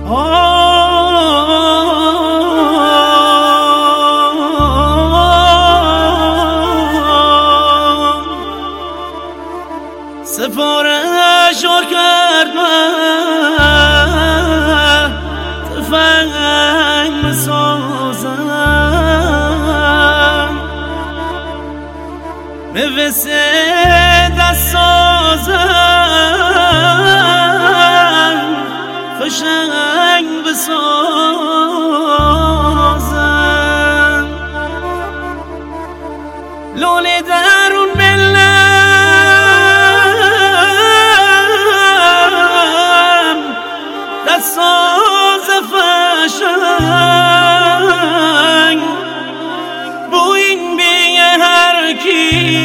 سفارش کرد من تفنگ بسازم موسه دست سازم فشنگ بسازم لوله درون بلم دست ساز فشنگ بو این بیه هر کی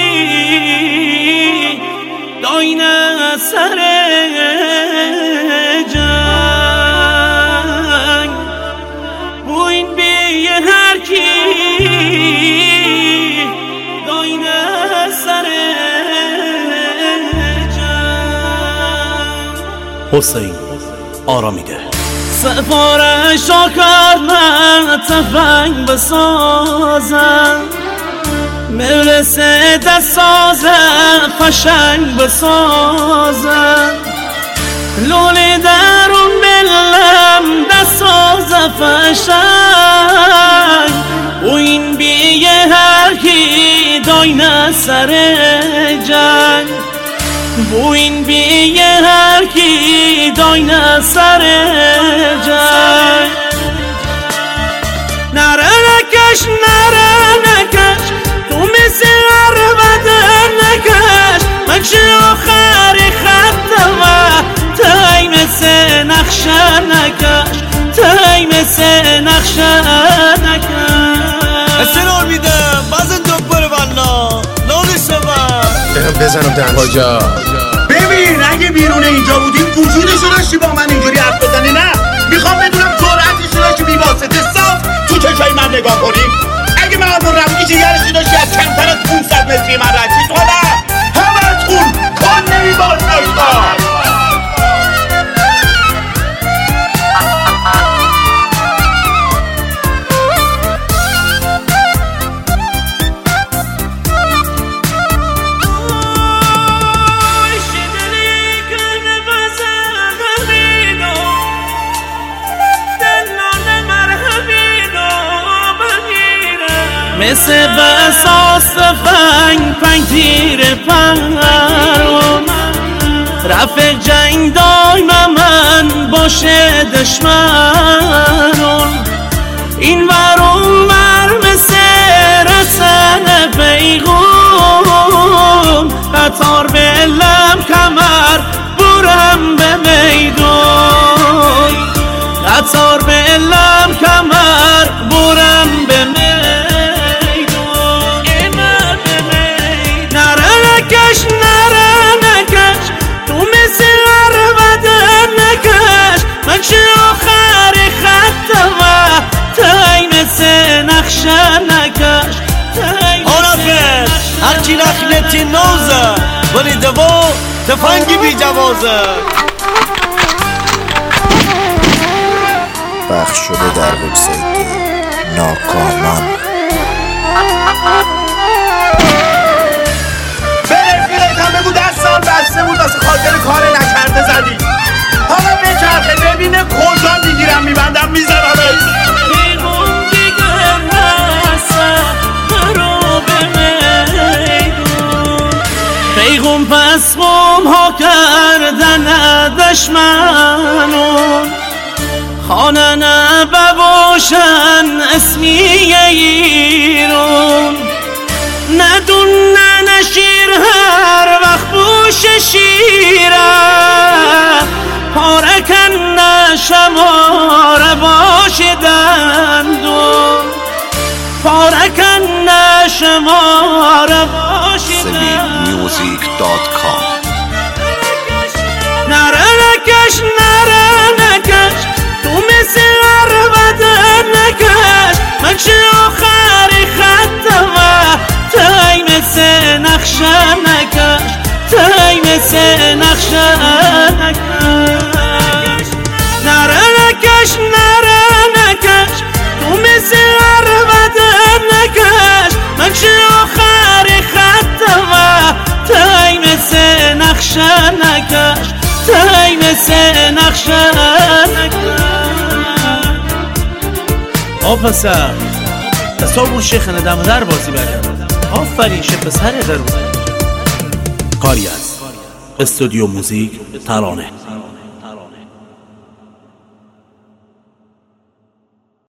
داینه سر جنگ بو این بیه هر کی داینه سر جنگ. حسین آرامیده. سفارش کرد من تفنگ بسازم مرسه دست سازم فشنگ بسازم لوله درون بلم دست سازم فشنگ و این بیه هر کی داینه سر جنگ بو این بیه هر کی داینه سر جنگ نره نکش تو مثل بدن نکش من چه آخر خطم تای مثل نقشه نکش تای مثل نقشه نکش استرار میدم بازن دوباره والا لانش برم بزنم دهن کجا. ببین اگه بیرون اینجا بودیم وجودشو داشتی با من اینجوری حرف بزنی. نه میخوام بدونم جرأتشو داشتی بی واسطه صاف تو چشای من نگاه کنی. اگه من همون رفتی جگرشو داشتی از کمتر از 500 متری من رفتی تو نه همتون کن نمیباز داشتا. مثل بساس فنگ پنگ تیر پرون رفیق جنگ دایم من باشه دشمنون این ورون ور مثل رسن پیغون قطار بلم کمر برم به میدون قطار بلم کمر برم به میدون نره نکش تو مثل بدن نکش من چه آخر خطم تای مثل نقشه نکش آرافت هرچی نخلتی نوزه ولی دوا تفنگی بی جوازه. پخش شده در وبسایت ناکامان. بگو 10 سال بسته بود واسه خاطر کار نکرده زدی. حالا بچرخه ببینه کجا میگیرم میبندم میزنم. پیغون دیگر نسد رو به میدون پیغون پس قوم ها کردن دشمنون خانه نباشن اسمی ایرون ندون نشیر هر وقت بوش شیره پارکن نشماره باش دندون پارکن نشماره باش SaveMusic.com. نره نکش تو مثل بدن نکش من چه آخر خطم تای مثل نقشه نکش تای مثل نقشه نکش نره تی مثل نقشک پسر تصور شیخ ندم در بازی برگرد. آفرین شه پسر درون. کاری از استودیو موزیک ترانه.